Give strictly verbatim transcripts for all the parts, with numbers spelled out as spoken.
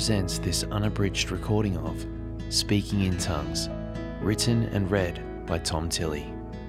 presents this unabridged recording of Speaking in Tongues, written and read by Tom Tilley.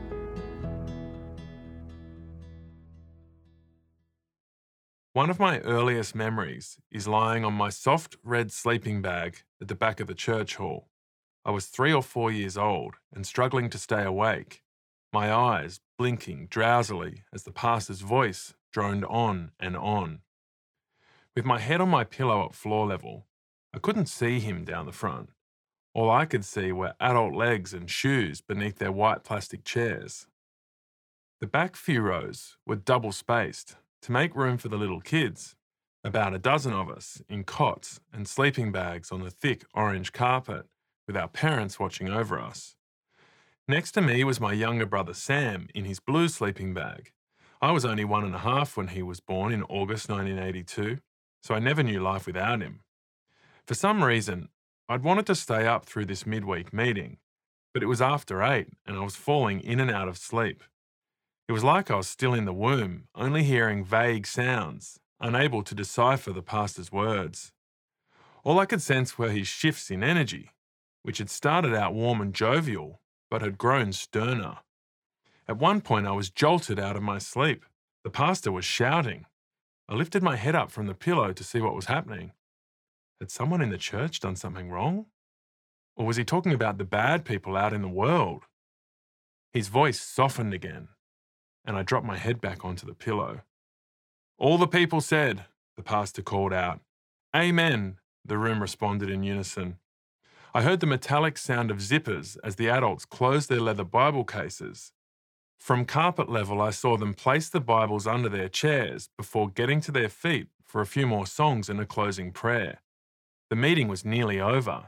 One of my earliest memories is lying on my soft red sleeping bag at the back of the church hall. I was three or four years old and struggling to stay awake, my eyes blinking drowsily as the pastor's voice droned on and on. With my head on my pillow at floor level, I couldn't see him down the front. All I could see were adult legs and shoes beneath their white plastic chairs. The back few rows were double-spaced to make room for the little kids, about a dozen of us in cots and sleeping bags on the thick orange carpet, with our parents watching over us. Next to me was my younger brother Sam in his blue sleeping bag. I was only one and a half when he was born in August nineteen eighty-two, so I never knew life without him. For some reason, I'd wanted to stay up through this midweek meeting, but it was after eight and I was falling in and out of sleep. It was like I was still in the womb, only hearing vague sounds, unable to decipher the pastor's words. All I could sense were his shifts in energy, which had started out warm and jovial, but had grown sterner. At one point I was jolted out of my sleep. The pastor was shouting. I lifted my head up from the pillow to see what was happening. Had someone in the church done something wrong? Or was he talking about the bad people out in the world? His voice softened again, and I dropped my head back onto the pillow. All the people said, the pastor called out. Amen, the room responded in unison. I heard the metallic sound of zippers as the adults closed their leather Bible cases. From carpet level, I saw them place the Bibles under their chairs before getting to their feet for a few more songs and a closing prayer. The meeting was nearly over.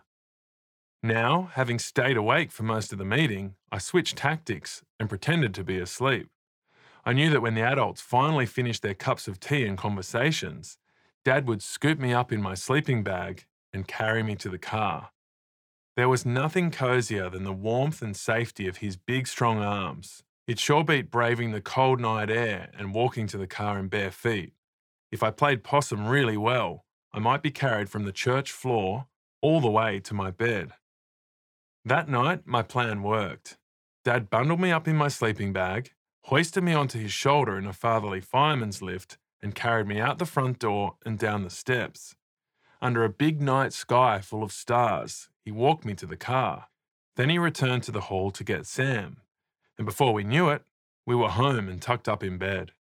Now, having stayed awake for most of the meeting, I switched tactics and pretended to be asleep. I knew that when the adults finally finished their cups of tea and conversations, Dad would scoop me up in my sleeping bag and carry me to the car. There was nothing cozier than the warmth and safety of his big, strong arms. It sure beat braving the cold night air and walking to the car in bare feet. If I played possum really well, I might be carried from the church floor all the way to my bed. That night, my plan worked. Dad bundled me up in my sleeping bag, hoisted me onto his shoulder in a fatherly fireman's lift, and carried me out the front door and down the steps. Under a big night sky full of stars, he walked me to the car. Then he returned to the hall to get Sam. And before we knew it, we were home and tucked up in bed.